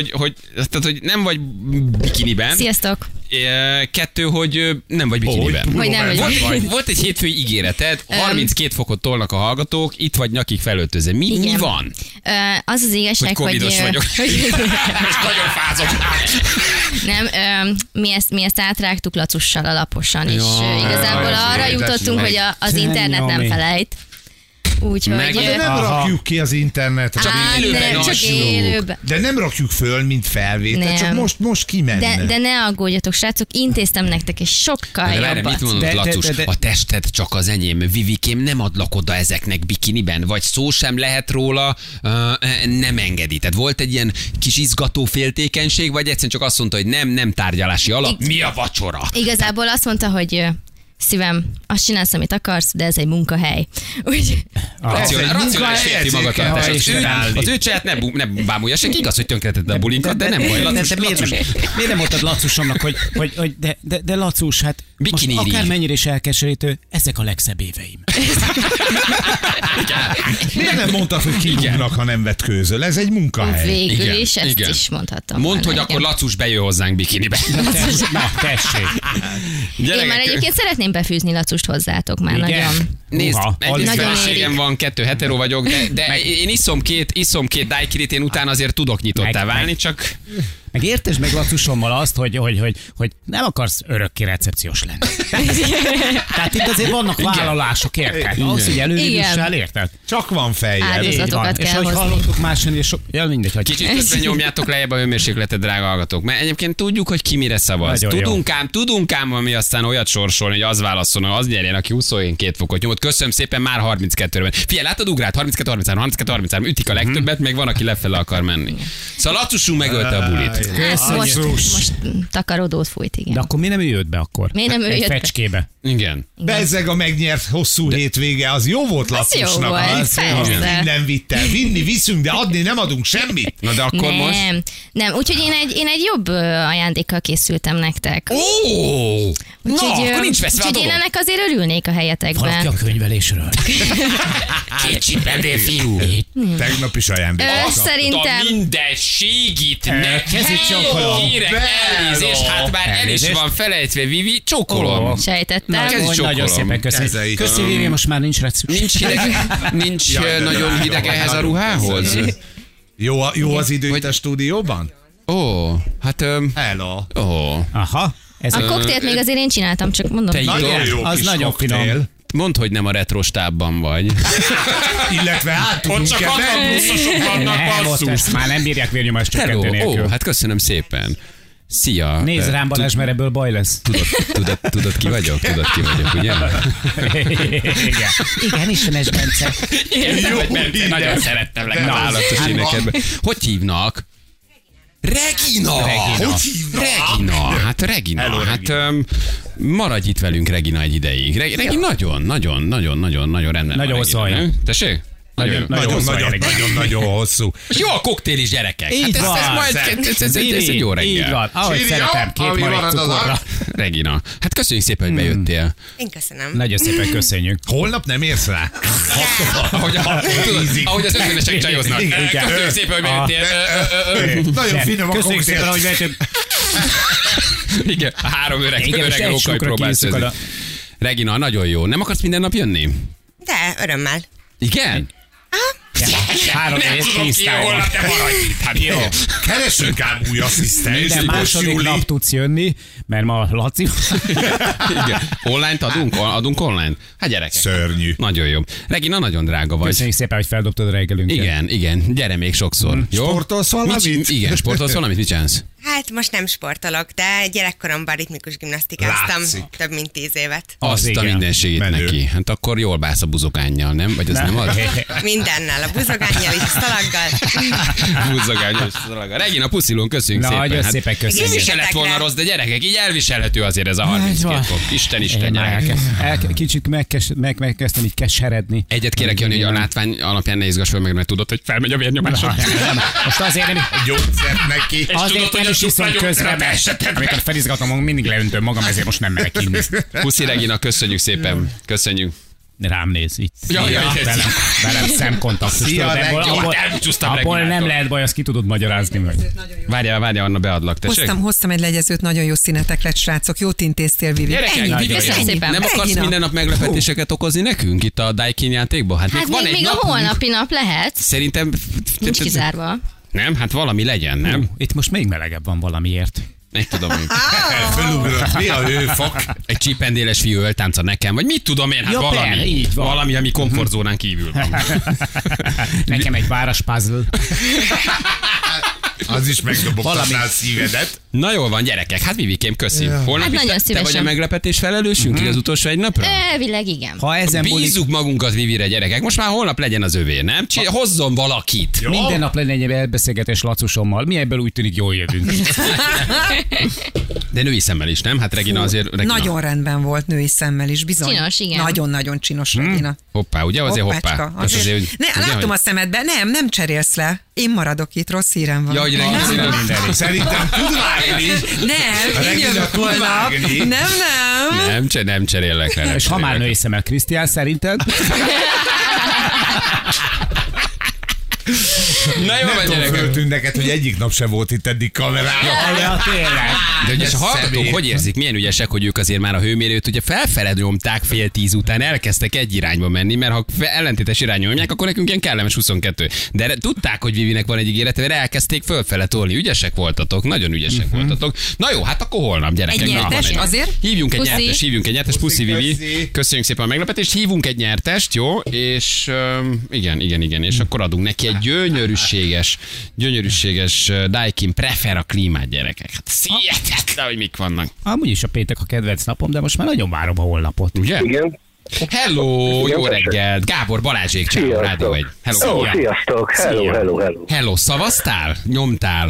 hogy nem vagy bikiniben. Sziasztok. Kettő, hogy nem vagy bikiniben. Vagy nem vagy. Volt egy hétfői ígéreted, 32 fokot tolnak a hallgatók, itt vagy nyakig felöltözve. Mi van? Az az igazság, hogy covidos vagyok. Most nagyon fázok. Nem, mi ezt átrágtuk Lacussal alaposan, és igazából arra jutottunk, hogy az internet nem felejt. Úgyhogy... De nem rakjuk ki az internetre. Csak élőben. De nem rakjuk föl, mint felvétel, csak most kimenne. De ne aggódjatok, srácok, intéztem nektek egy sokkal jobbat. Mit mondod, Lacus? A tested csak az enyém. Vivikém, nem adlak oda ezeknek bikiniben, vagy szó sem lehet róla, nem engedi. Tehát volt egy ilyen kis izgató féltékenység, vagy egyszerűen csak azt mondta, hogy nem tárgyalási alap. Mi a vacsora? Igazából azt mondta, hogy szívem, azt csinálsz, amit akarsz, de ez egy munkahely. Úgy... Racionális férfi magatartás. Az ő csaját ne bámulja senki, igaz, hogy tönkretette a bulinkat, de nem baj. Miért nem mondtad Lacusomnak, hogy de Lacus, hát most akármennyire is elkeserítő, ezek a legszebb éveim. Miért nem mondtad, hogy kihúgnak, ha nem vetkőzöl? Ez egy munkahely. Végül is ezt is mondhatom. Mondd, hogy akkor Lacus bejön hozzánk bikinibe. Na, tessék. Én már egyébként szeretném befűzni Lacust hozzátok már nagyon. Nézd, egy feleségem van, 2 hetero vagyok, de én iszom két daiquirit, én utána azért tudok nyitottá válni, csak... Meg értesd meg Lacusommal azt, hogy nem akarsz örökké recepciós lenni. Tehát itt azért vannak vállalások, érted? Az, hogy előírjussál, érted? Csak van feljel. Áldozatokat kell és hogy hallottuk máson, és mindegy, hogy... Kicsit közben nyomjátok lejjebb a hőmérsékletet, drága hallgatók. Mert egyébként tudjuk, hogy ki mire szavaz. Tudunk ám, ami aztán olyat sorsolni, hogy az válaszolna, az nyerjen, aki 22 fokot nyomott. Köszönöm szépen, már 32-ben. Figyelj, látod, ugrált 32-33, ütik a legtöbbet, meg van, aki lefele akar menni. Szóval Lacusunk megölte a bulit. Most takarodót fújt, igen. De akkor mi nem jött be akkor? Mi nem egy fecskébe. Igen. Bezzeg a megnyert hosszú hétvége, az jó volt Lacusnak. Az jó volt, minden vitt el. Viszünk, de adni nem adunk semmit. Na de akkor most? Nem, úgyhogy én egy jobb ajándékkal készültem nektek. Akkor nincs veszve a dolog. Úgyhogy én ennek azért örülnék a helyetekben. Valaki a könyvelésről. Két csipendél, fiú. Tegnap is ajándékkal. Szerintem... Mindenségit Kezét csókolom. Elnézést, hát már el is van felejtve, Vivi, csókolom. Sejtettem. Nagyon szépen köszönjük. Köszi, Vivi, most már nincs recepció. Nincs nagyon hideg ehhez a ruhához? Jó az idő itt a stúdióban? Hát... Hello. Aha. A koktélt még azért én csináltam, csak mondom. Az nagyon finom. Mondd, hogy nem a retro stábban vagy. Illetve át tudunk csak 60 pluszosok vannak, basszus. Már nem bírják vérnyomást csökkentő nélkül. Hát köszönöm szépen. Szia. Nézd rám, Balázs, mert ebből baj lesz. Tudod ki vagyok, ugye? Igen, Istenes Bence. Igen, nagyon szerettem legalállatos énekedben. Hogy hívnak? Regina! Hogy hívnak? Hát Regina. Hello, hát maradj itt velünk, Regina, egy ideig. Regina nagyon rendben. Nagyon hosszú hajra. Tessék? Nagyon hosszú. Jó a koktél is, gyerekek. Így van. Ez egy jó reggel. Így van. Ahogy szeretem, 2 marék cukorra. Regina, hát köszönjük szépen, hogy bejöttél. Én köszönöm. Nagyon szépen köszönjük. Holnap nem érsz rá? Ahogy az 50-esek csajoznak. Köszönjük szépen, hogy bejöttél. Nagyon finom a Köszönjük szépen, koktél. hogy bejöttél. Igen, 3 öreg okai próbálsz. Regina, nagyon jó. Nem akarsz minden nap jönni? De, örömmel. Igen? 3 év, 10 holnap te maradj itt. Hát jó. Keresünk ám új asszisztens. Minden második nap tudsz jönni, mert ma Laci... Igen. Online-t adunk online? Hát gyerekek. Szörnyű. Nagyon jó. Regina, nagyon drága vagy. Köszönjük szépen, hogy feldobtad a reggelünket. Igen. Gyere még sokszor. Jó? Sportolsz valamit? Igen, sportolsz valamit? Mit csinálsz? Hát most nem sportolok, de gyerekkoromban ritmikus gimnasztikáztam több mint 10 évet. Azt a igen. mindenségét Menő. neki. Hát akkor jól bász a buzogánnyal, nem? Vagy az nem az? Mindennel, a buzogánnyal és a szalaggal. Buzogánnyal és szalaggal. Regina, puszilón, köszönjük szépen. Nagyon Hát szépen nem köszönjük. is lett volna rossz, de gyerekek, így elviselhető azért ez a 32 fok. Isten gyerekek. Kicsit megkezdtem így keseredni. Egyet kérek, Jani, hogy a látvány alapján ne izgass fel meg, mert tudod, hogy felmegy a vérnyomásod. Most azért nem... Gyógyszert neki. Azért nem is iszom közben, mert amikor felizgatom, mindig leöntöm magam, ezért most nem merek inni. Puszi Regina, köszönjük szépen. Köszönjük. Rám néz itt. Jaj, velem szemkontaktus. Szia, Abból nem lehet baj, azt ki tudod magyarázni meg. Várjál, Anna, beadlak. Tessék? Hoztam egy legyezőt, nagyon jó színetek lett, srácok. Jót intéztél, Vivi. Gyerekek, Vivi, köszönöm szépen. nem akarsz Regina. minden nap meglepetéseket okozni nekünk itt a Daikin játékban? Hát, Hát van egy még nap, a holnapi nap lehet. Szerintem... Nincs kizárva. Nem? Hát valami legyen, nem? Itt most még melegebb van valamiért. Egy tudom én. Fölugrott, mi a hőfok? Egy csípendéles fiú öltánca nekem, vagy mit tudom én, hát Ja, valami. persze, így van. Valami, ami komfortzónán kívül van. Nekem egy város puzzle. Az is megdobogtatná a szívedet. Na jól van, gyerekek, hát Vivikém, köszi. Holnap Hát is nagyon te vagy a szívesen. meglepetés felelősünk így az utolsó egy napra? Elvileg igen. Ha ezen múlik, Bízzuk magunkat Vivire, gyerekek. Most már holnap legyen az övé, nem? Hozzon valakit. Jó? minden nap lenne egy elbeszélgetés Lacusommal. Mi ebből úgy tűnik jól jövünk. De női szemmel is, nem? Hát Regina azért... Regina. Nagyon rendben volt női szemmel is, bizony. Csinos, igen. Nagyon-nagyon csinos, Regina. Hoppá, ugye? Azért hoppá. Hoppácska, Az azért, hogy- Ne, ugye, látom hogy- a szemedbe, nem cserélsz le. Én maradok itt, rossz hírem van. Ja, hogy Regina minden. Szerintem tud vágni. Nem, én Regina jövök tud holnap. vágni. Nem cserélek le. És ha már női szemmel, Krisztián, szerinted? Na jó Nem van, tudom, gyerekek. föltűnt neked, hogy egyik nap se volt itt eddig kamerában. Ja, tényleg. De ugye a hallgatók szemét. hogy érzik, milyen ügyesek, hogy ők azért már a hőmérőt ugye felfele nyomták 9:30 után, elkezdtek egy irányba menni, mert ha ellentétes irányba nyomják, akkor nekünk ilyen kellemes 22. De tudták, hogy Vivinek van egy ígérete, mert elkezdték fölfele tolni. Ügyesek voltatok, nagyon ügyesek voltatok. Na jó, hát akkor holnap, gyerekek. Egy Na, nyertes van azért? Hívjunk egy Puszi. nyertest, Puszi Vivi. Köszi. Köszönjük szépen a meglepetést, hívunk egy nyertest, jó? És igen, és akkor adunk neki egy gyönyörűséges Daikin Prefera klímát, gyerekek. Hát hihetetlen, hogy mik vannak. Amúgy is a péntek a kedvenc napom, de most már nagyon várom a holnapot. Ugye? Igen. Hello, jó reggelt. Gábor Balázsék, ciao, rádió egy. Hello. Ó, sziasztok. Hello. Hello, szavaztál? Nyomtál?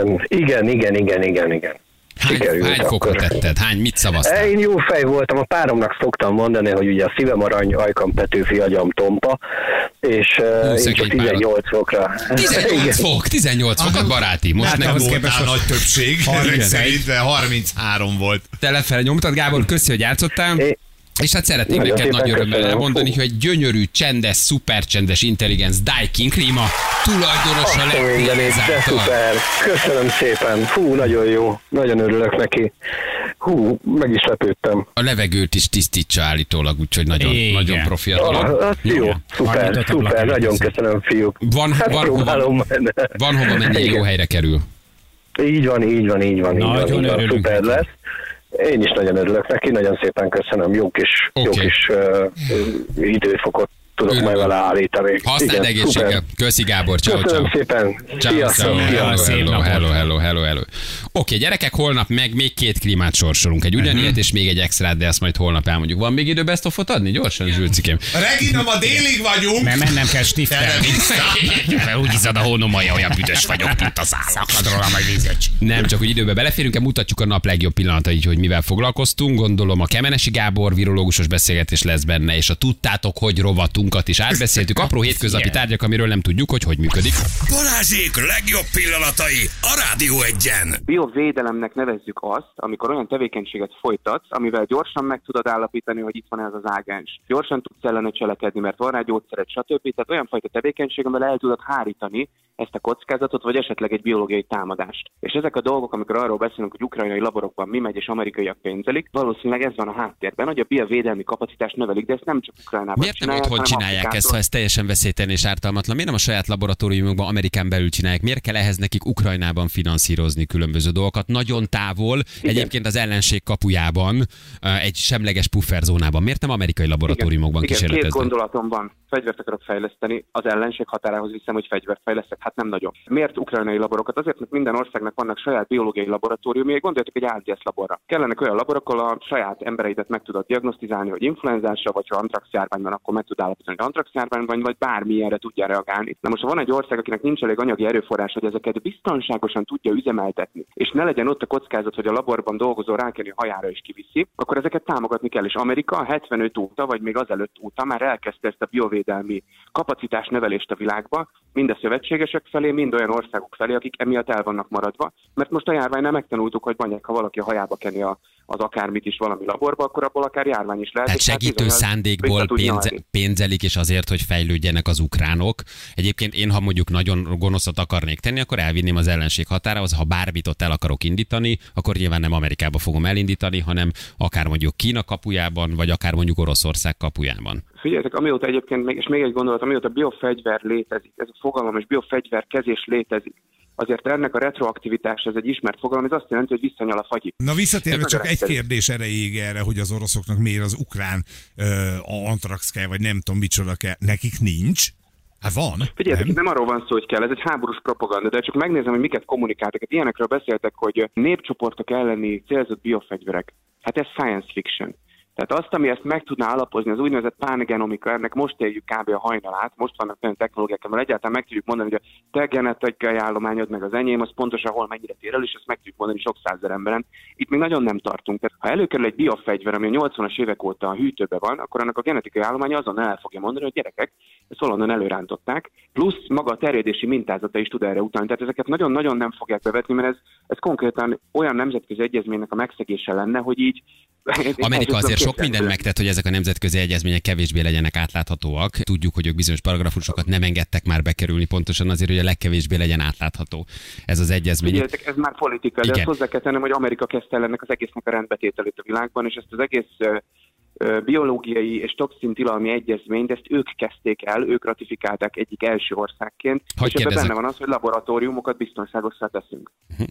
Igen. Sikerült Hány fokra akkor. tetted? Mit szavaztál? Én jó fej voltam, a páromnak szoktam mondani, hogy ugye a szívem arany, ajkam Petőfi, agyam tompa, és én szegény csak 18 fokra. 18 fok, baráti. Most Hát nem ahhoz volt. képest Voltál nagy többség, ezek szerint, de 33 volt. Te lefele nyomtad, Gábor, köszi, hogy játszottál. És hát szeretnék Nagyon neked szépen nagy örömmel köszönöm. elmondani, hogy egy gyönyörű, csendes, szupercsendes, intelligens Daikin klíma tulajdonosa Azt a lett mindenit, de ezáltal. szuper. Köszönöm szépen. Hú, nagyon jó. Nagyon örülök neki. Hú, meg is lepődtem. A levegőt is tisztítsa állítólag, úgyhogy nagyon, Igen. nagyon profi a dolog. Az jó. Szuper, Hallgatott ablakon nagyon beszél. köszönöm, fiúk. Van próbálom. hova menni, jó Igen. helyre kerül. Így van. Nagyon örülünk Szuper neki. lesz. Én is nagyon örülök neki, nagyon szépen köszönöm. Jó Oké. kis időfokot tudok Örülök. majd vele állítani. Használd Igen, egészséggel. szuper. Köszi Gábor, ciao, Köszönöm ciao. szépen. Ciao, Sziasztok. ciao. Szép napot. Hello. Oké, gyerekek, holnap meg még 2 klímát sorsolunk. Egy ugyanilyet és még egy extrát, de ezt majd holnap elmondjuk. Van még idő best of-ot adni? Gyorsan, Zsülcikém. Regina, ma délig vagyunk. Mert mennem kell stiftelni. Úgy izzad a hónomaja, olyan büdös vagyok, mint az áll. Szakad róla majd vízöcs. Nem csak, hogy időbe beleférünk, mutatjuk a nap legjobb pillanatait, hogy mivel foglalkoztunk. Gondolom a Kemenesi Gábor virológusos beszélgetés lesz benne, és a tudtátok, hogy rovatunkat is átbeszéltük. Apró hétköznapi tárgyak, amiről nem tudjuk, hogy működik. Balázsék legjobb pillanatai a Rádió Egyen. Biovédelemnek nevezzük azt, amikor olyan tevékenységet folytatsz, amivel gyorsan meg tudod állapítani, hogy itt van ez az ágens. Gyorsan tudsz ellene cselekedni, mert van rá gyógyszered, stb. Tehát olyan fajta tevékenység, amivel el tudod hárítani ezt a kockázatot, vagy esetleg egy biológiai támadást. És ezek a dolgok, amikor arról beszélünk, hogy ukrajnai laborokban mi megy és amerikaiak pénzelik, valószínűleg ez van a háttérben, hogy a biovédelmi kapacitást növelik, de ezt nem csak Ukrajnában miért nem otthon csinálják ezt, ha ez teljesen veszélytelen és ártalmatlan? Miért nem a saját laboratóriumokban Amerikán belül csinálják? Miért kell ehhez nekik Ukrajnában finanszírozni különböző dolgokat? Nagyon távol, igen. Egyébként az ellenség kapujában, egy semleges pufferzónában. Miért nem amerikai laboratóriumokban kísérleteznek? Két gondolatom van. Fegyvert akarok fejleszteni, az ellenség határához viszem, hogy fegyvert fejlesztek, hát nem nagyon. Miért ukrajnai laborokat? Azért, mert minden országnak vannak saját biológiai laboratóriumai, gondoljatok egy ALTS laborra. Kellenek olyan laborok, ahol a saját embereidet meg tudod diagnosztizálni, hogy influenzása, vagy ha antrax járvány van, akkor meg tud állapítani, hogy antrax járvány van, vagy bármilyenre tudja reagálni. Na most, ha van egy ország, akinek nincs elég anyagi erőforrás, hogy ezeket biztonságosan tudja üzemeltetni, és ne legyen ott a kockázat, hogy a laborban dolgozó rákerül a hajára és kiviszi, akkor ezeket támogatni kell. És Amerika 75 óta, vagy még azelőtt óta már elkezdte ezt a biovédelmi kapacitás növelést a világba, mind a szövetségesek felé, mind olyan országok felé, akik emiatt el vannak maradva. Mert most a járványnál megtanultuk, hogy mondják, ha valaki a hajába keni az akármit is valami laborba, akkor abból akár járvány is lehet. Tehát segítő szándékból pénzelik, és azért, hogy fejlődjenek az ukránok. Egyébként én, ha mondjuk nagyon gonoszat akarnék tenni, akkor elvinném az ellenség határához. Ha bármit ott el akarok indítani, akkor nyilván nem Amerikába fogom elindítani, hanem akár mondjuk Kína kapujában, vagy akár mondjuk Oroszország kapujában. Figyeljetek, amióta egyébként, és még egy gondolat, amióta biofegyver létezik, ez a fogalom, és biofegyverkezés létezik, azért ennek a retroaktivitás, ez egy ismert fogalom, ez azt jelenti, hogy visszanyal a fagyi. Na visszatérve csak egy kérdés erejéig erre, hogy az oroszoknak miért az ukrán antrax kell, vagy nem tudom micsoda kell, nekik nincs? Hát van. Figyeljetek, nem arról van szó, hogy kell, ez egy háborús propaganda, de csak megnézem, hogy miket kommunikáltak. Ilyenekről beszéltek, hogy népcsoportok elleni célzott biofegyverek. Hát ez science fiction. Tehát azt, ami ezt meg tudná alapozni, az úgynevezett pángenomika, ennek most éljük kb. A hajnalát, most vannak olyan technológiák, amivel egyáltalán meg tudjuk mondani, hogy a te genetikai állományod, meg az enyém, az pontosan hol mennyire tér el, és ezt meg tudjuk mondani sok százezer emberen. Itt még nagyon nem tartunk. Tehát, ha előkerül egy biofegyver, ami a 80-as évek óta a hűtőben van, akkor annak a genetikai állománya azon el fogja mondani, hogy gyerekek, ezt valahonnan előrántották, plusz maga a terjedési mintázata is tud erre utalni. Tehát ezeket nagyon-nagyon nem fogják bevetni, mert ez konkrétan olyan nemzetközi egyezménynek a megszegése lenne, hogy így Amerika azért sok mindent megtett, hogy ezek a nemzetközi egyezmények kevésbé legyenek átláthatóak. Tudjuk, hogy ők bizonyos paragrafusokat nem engedtek már bekerülni, pontosan azért, hogy a legkevésbé legyen átlátható ez az egyezmény. Figyeljetek, ez már politika, de ezt hozzá kell tennem, hogy Amerika kezdte el ennek az egésznek a rendbetételét a világban, és ezt az egész biológiai és toxintilalmi egyezményt, ezt ők kezdték el, ők ratifikálták egyik első országként, és ebben benne van az, hogy laboratóriumokat biztonságosá teszünk.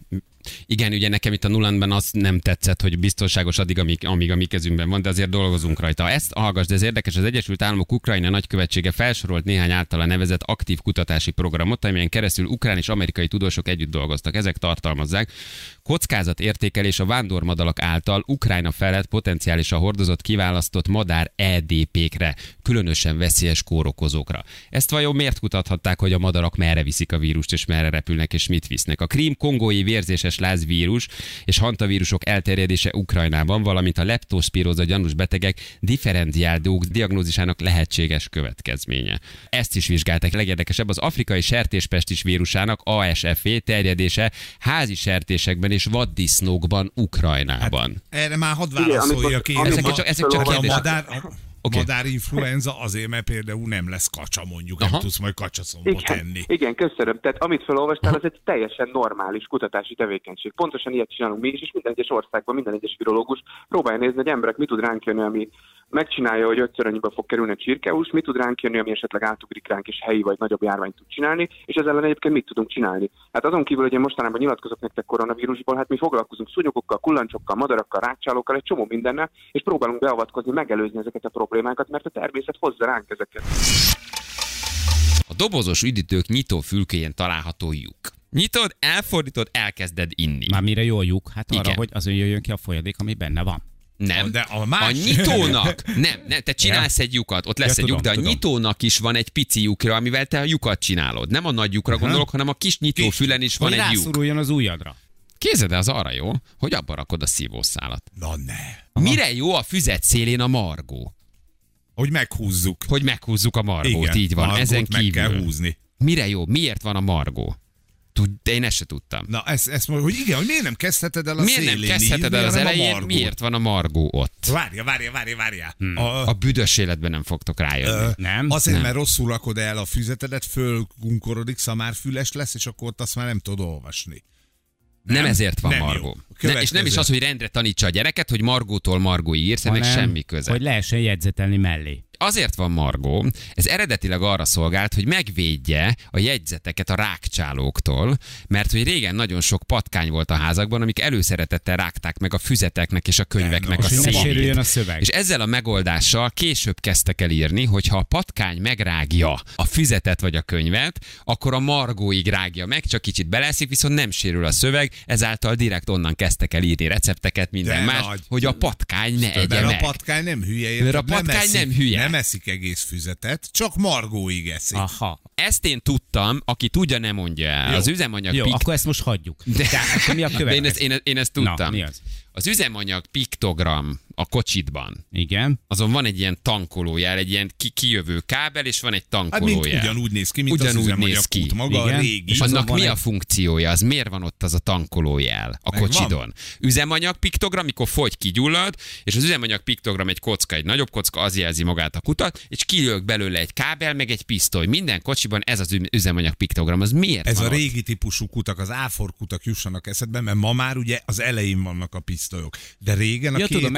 Igen, ugye nekem itt a Nulandban az nem tetszett, hogy biztonságos addig, amíg a mi kezünkben van, de azért dolgozunk rajta. Ezt hallgass, de ez érdekes, az Egyesült Államok Ukrajna nagykövetsége felsorolt néhány általa nevezett aktív kutatási programot, amelyen keresztül ukrán és amerikai tudósok együtt dolgoztak. Ezek tartalmazzák kockázatértékelés a vándormadarak által Ukrajna felett potenciálisan hordozott kiválasztott madár EDP-kre, különösen veszélyes kórokozókra. Ezt vajon miért kutathatták, hogy a madarak merre viszik a vírust, és merre repülnek, és mit visznek? A krím-kongói vérzéses lázvírus és hantavírusok elterjedése Ukrajnában, valamint a leptospiróza gyanús betegek differenciált diagnózisának lehetséges következménye. Ezt is vizsgálták. Legérdekesebb az afrikai sertéspestis vírusának ASF terjedése házi sertésekben és vaddisznókban Ukrajnában. Hát, erre már hadd válaszoljak én. Ezek csak kérdések. Madárinfluenza azért, mert például nem lesz kacsa, mondjuk, nem tudsz majd kacsaszombot enni. Igen, köszönöm. Tehát amit felolvastál, az egy teljesen normális kutatási tevékenység. Pontosan ilyet csinálunk mi is, és minden egyes országban, minden egyes virológus próbálja nézni, hogy emberek mit tud ránk jönni, ami megcsinálja, hogy 5-ször annyiba fog kerülni a csirkehús, mit tud ránk jönni, ami esetleg átugrik ránk, és helyi vagy nagyobb járványt tud csinálni, és ezzel ellen egyébként mit tudunk csinálni. Hát azon kívül, hogy én mostanában nyilatkozok nektek koronavírusból, hát mi foglalkozunk szúnyogokkal, kullancsokkal, madarakkal, ráccsálókkal, egy csomó mindennel, és próbálunk beavatkozni, megelőzni ezeket a problémákat, mert a természet hozza ránk ezeket. A dobozos üdítők nyitófülkéjén található lyuk. Nyitod, elfordítod, elkezded inni. Már mire jó a lyuk? Hát arra, hogy azon jöjjön ki a folyadék, ami benne van. Nem, de a nyitónak, nem, te csinálsz egy lyukat, ott lesz egy lyuk, de a nyitónak is van egy pici lyukra, amivel te a lyukat csinálod. Nem a nagy lyukra gondolok, hanem a kis nyitófülen is van egy lyuk. Rászoruljon az ujjadra. Képzeld, az arra jó, hogy abba rakod a szívószálat. Na ne. Mire jó a füzet szélén a margó? Hogy meghúzzuk. Hogy meghúzzuk a margót, igen, így van. Margót ezen kívül. Meg kell húzni. Mire jó? Miért van a margó? Én ezt se tudtam. Na, ezt mondom, hogy igen, hogy miért nem kezdheted el a szélén? Miért nem kezdheted el az elején? Miért van a Margó ott? Várja. A büdös életben nem fogtok rájönni. Nem? Azért, nem. mert rosszul rakod el a füzetedet, fölgunkorodik, szamárfüles lesz, és akkor ott azt már nem tudod olvasni. Nem ezért van Margó. És nem is az, hogy rendre tanítsa a gyereket, hogy Margótól Margóig írsz, ennek semmi köze. Hogy lehessen jegyzetelni mellé. Azért van Margó, ez eredetileg arra szolgált, hogy megvédje a jegyzeteket a rákcsálóktól, mert hogy régen nagyon sok patkány volt a házakban, amik előszeretettel rágták meg a füzeteknek és a könyveknek a szélét. És ezzel a megoldással később kezdtek el írni, hogy ha a patkány megrágja a füzetet vagy a könyvet, akkor a Margóig rágja meg, csak kicsit beleszik, viszont nem sérül a szöveg, ezáltal direkt onnan kezdtek el írni recepteket, minden más, hogy a patkány ne egye meg. A patkány nem hülye, mert a patkány nem hülye. Nem eszik egész füzetet, csak Margóig eszik. Aha. Ezt én tudtam, aki tudja, nem mondja el. Jó. Az üzemanyag... Jó, akkor ezt most hagyjuk. De akkor mi a következő? Én ezt tudtam. Na, mi az? Az üzemanyag piktogram a kocsitban. Igen. Azon van egy ilyen tankolójel, egy ilyen kijövő kábel, és van egy tankolójel. Hát ugyanúgy néz ki, mint az üzemanyagkút maga, igen. a régi. És annak mi a funkciója? Az miért van ott az a tankolójel a kocsidon? Üzemanyag piktogram, amikor fogy, kigyullad, és az üzemanyag piktogram egy kocka, egy nagyobb kocka, az jelzi magát a kutat, és kilők belőle egy kábel, meg egy pisztoly. Minden kocsiban ez az üzemanyag piktogram. Az miért ez van a ott? régi típusú kutak, az áfor kutak jussanak eszedbe, mert ma már ugye az elején vannak a pisztolyok. De régen a két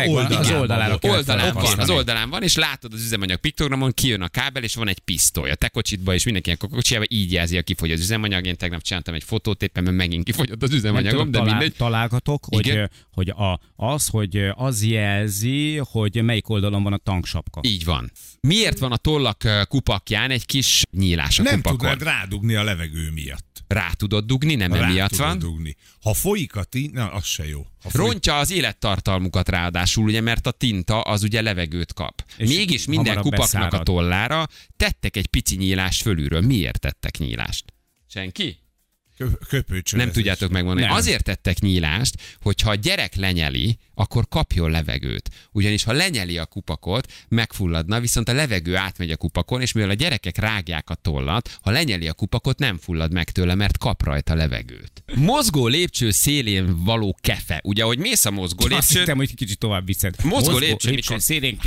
az oldalán van, és látod az üzemanyag piktogramon, kijön a kábel, és van egy pisztoly. A te kocsitban és mindenkinek a kocsijában így jelzi, a kifogy az üzemanyag. Én tegnap csináltam egy fotót, éppen mert megint kifogyott az üzemanyagom, de mindegy. Találgatok, hogy az jelzi, hogy melyik oldalon van a tanksapka. Így van. Miért van a tollak kupakján egy kis nyílás a nem kupakon? Nem tudod rádugni a levegő miatt. Rá tudod dugni, nem emiatt van. Dugni. Ha folyik a tinta, az se jó. Rontja az élettartalmukat ráadásul, ugye, mert a tinta az ugye levegőt kap. És mégis minden kupaknak beszárad. A tollára tettek egy pici nyílást fölülről. Miért tettek nyílást? Senki? Nem tudjátok megmondani. Nem. Azért tettek nyílást, hogyha a gyerek lenyeli, akkor kapjon levegőt. Ugyanis ha lenyeli a kupakot, megfulladna, viszont a levegő átmegy a kupakon, és mivel a gyerekek rágják a tollat, ha lenyeli a kupakot, nem fullad meg tőle, mert kap rajta levegőt. Mozgó lépcső szélén való kefe. Ugye, hogy mész a mozgó lépcsőn... Azt hittem, hogy kicsit tovább viszed. Mozgó lépcső szélén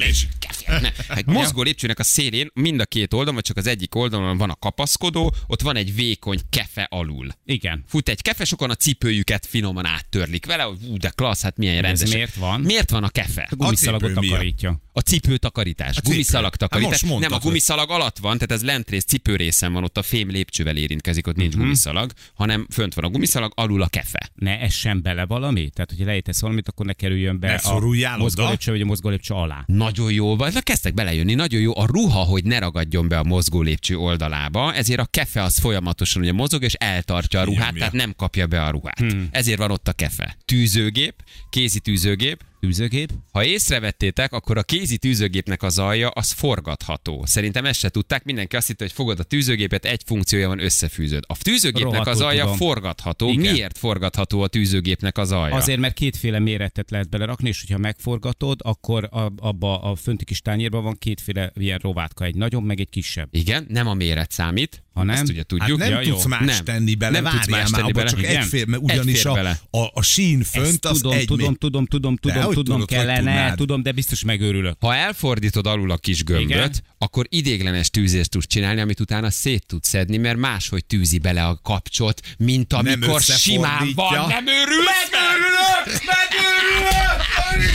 mozgó lépcsőnek a szélén mind a két oldalon, vagy csak az egyik oldalon van a kapaszkodó, ott van egy vékony kefe alul. Igen. Fut egy kefe, sokan a cipőjüket finoman áttörlik vele, hogy de klassz, hát milyen rendes. Miért van? Miért van a kefe? A gumiszalagot takarítja. A cipőtakarítás. Gumiszalag takarítás. Nem, a gumiszalag alatt van, tehát ez lentrész, cipőrészen van, ott a fém lépcsővel érintkezik, ott nincs gumiszalag, hanem fönt van a gumiszalag, alul a kefe. Ne essen bele valami? Tehát, hogyha lejtesz valamit, akkor ne kerüljön be a mozgólépcső vagy a mozgólépcső alá. Nagyon jó, vagy kezdtek belejönni, nagyon jó a ruha, hogy ne ragadjon be a mozgólépcső oldalába, ezért a kefe az folyamatosan ugye mozog, és eltartja a ruhát, tehát nem kapja be a ruhát. Ezért van ott a kefe. Tűzőgép, kézi tűzőgép. Ha észrevettétek, akkor a kézi tűzőgépnek az alja az forgatható. Szerintem ezt se tudták, mindenki azt hitte, hogy fogod a tűzőgépet, egy funkciója van, összefűződ. A tűzőgépnek az alja forgatható. Igen. Miért forgatható a tűzőgépnek az alja? Azért, mert kétféle méretet lehet belerakni, és hogyha megforgatod, akkor abba a fönti kis tányérban van kétféle ilyen rovátka, egy nagyobb, meg egy kisebb. Igen, nem a méret számít. Hanem, ezt ugye tudjuk. Hát nem tudsz más tenni bele, nem tudsz más tenni bele. Csak egyfér, mert ugyanis a sín fönt az tudom, kellene, tudom, de biztos megőrülök. Ha elfordítod alul a kis gömböt, akkor idéglenes tűzést tudsz csinálni, amit utána szét tudsz szedni, mert máshogy tűzi bele a kapcsot, mint amikor simán van. Nem őrülsz? Megőrülök!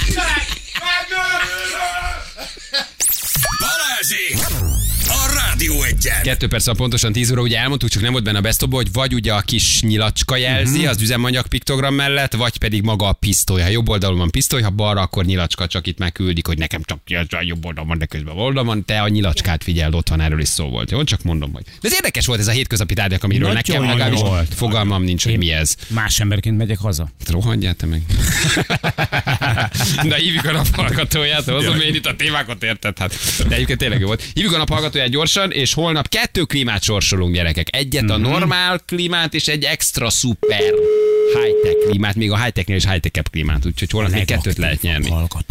Balázsék! A Rádió Egyen! 2 perc, pontosan 10 óra, ugye elmondtuk, csak nem volt benne a best of, hogy vagy ugye a kis nyilacska jelzi az üzemanyag piktogram mellett, vagy pedig maga a pisztoly. Ha jobb oldalon van pisztoly, ha balra, akkor nyilacska, csak itt megküldik, hogy nekem csak jobb oldalon van, de közben oldalon van. Te a nyilacskát figyeld, ott van, erről is szó volt. Jó, csak mondom, hogy. De ez érdekes volt ez a hétköznapi tárgyak, amiről nekem legalábbis fogalmam nincs, hogy mi ez. Más emberként megyek haza. Rohanjál te meg. De hívjuk a naphallgatóját, hozom én itt a témákat, érted? Hát, de egyébként tényleg jó volt. Hívjuk a naphallgatóját gyorsan, és holnap 2 klímát sorsolunk, gyerekek. Egyet a normál klímát, és egy extra szuper high-tech klímát, még a high-technél is high-tech-ebb klímát, úgyhogy holnap még 2 lehet nyerni.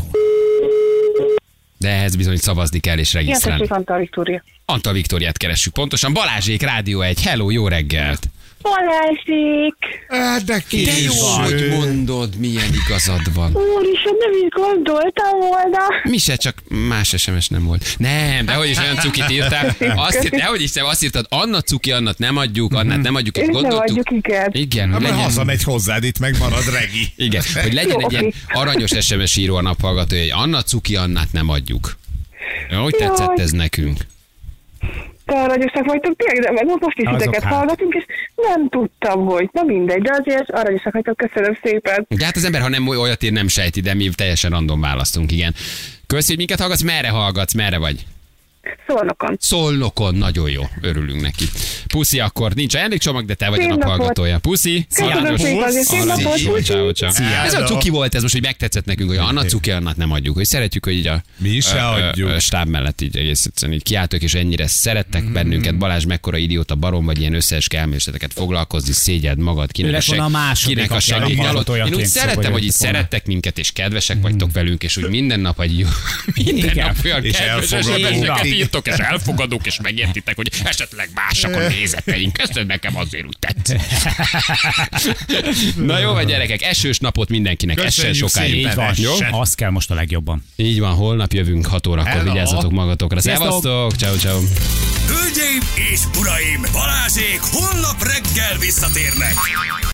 De ehhez bizony szavazni kell és regisztrálni. Antal Viktória. Antal Viktóriát keressük pontosan. Balázsék, Rádió 1. Hello, jó reggelt! Balázsék! De jó, hogy mondod, milyen igazad van. Úristen, nem is gondoltam volna. Mi se, csak más SMS nem volt. Nem, dehogy is olyan cukit írtál. Dehogy is, azt írtad, Anna cuki, Annat nem adjuk, Annát nem adjuk, és gondoltuk. Nem adjuk, igen. Igen, hogy legyen... hazamegy hozzád, itt megmarad Regi. Igen, hogy legyen egy ilyen aranyos SMS író a naphallgató, hogy Anna cuki, Annát nem adjuk. Hogy tetszett ez nekünk? Te aranyosak vagytok, tényleg, de most is ideket hallgatunk, és nem tudtam, hogy. Na mindegy, de azért aranyosak vagytok, köszönöm szépen. De hát az ember, ha nem olyat ír, nem sejti, de mi teljesen random választunk, igen. Köszi, hogy minket hallgatsz, merre vagy? Szolnokon, nagyon jó, örülünk neki. Puszi, akkor nincs ajándékcsomag, de te vagy a naphallgatója. Puszi, köszönöm szépen, ciao. Ez a cuki volt ez most, hogy megtetszett nekünk, hogy Anna cuki, Annát nem adjuk. Hogy szeretjük, hogy így a stáb mellett így egész egyszerűen így kiálltok, és ennyire szerettek bennünket. Balázs, mekkora idióta barom, vagy ilyen összes elméleteket foglalkozni, szégyed magad, kinek a segít. Én úgy szerettem, hogy így szerettek minket, és kedvesek vagytok velünk, és úgy minden nap olyan kedvesek írtok, és elfogadók, és megértitek, hogy esetleg mások a nézeteink. Ez nekem azért úgy tett. Na jó, vagy gyerekek, esős napot mindenkinek, essen sokáig. Így van, jó? Az kell most a legjobban. Így van, holnap jövünk 6 órakor, vigyázzatok magatokra. Szevasztok, ciao. Hölgyeim és uraim, Balázsék holnap reggel visszatérnek.